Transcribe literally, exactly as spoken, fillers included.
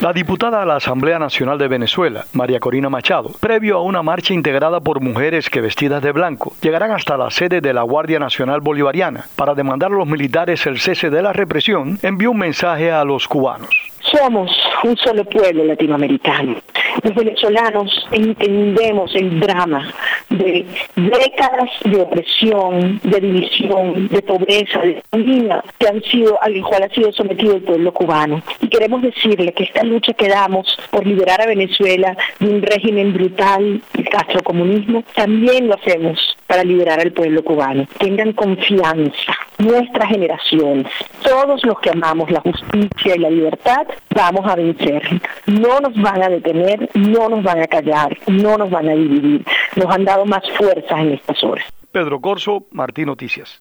La diputada a la Asamblea Nacional de Venezuela, María Corina Machado, previo a una marcha integrada por mujeres que vestidas de blanco llegarán hasta la sede de la Guardia Nacional Bolivariana para demandar a los militares el cese de la represión, envió un mensaje a los cubanos. Somos un solo pueblo latinoamericano. Los venezolanos entendemos el drama de décadas de opresión, de división, de pobreza, de ruina que han sido, al cual ha sido sometido el pueblo cubano. Y queremos decirle que esta lucha que damos por liberar a Venezuela de un régimen brutal, el castrocomunismo, también lo hacemos para liberar al pueblo cubano. Tengan confianza. Nuestras generaciones, todos los que amamos la justicia y la libertad, vamos a vencer. No nos van a detener, no nos van a callar, no nos van a dividir. Nos han dado más fuerzas en estas horas. Pedro Corso, Martín Noticias.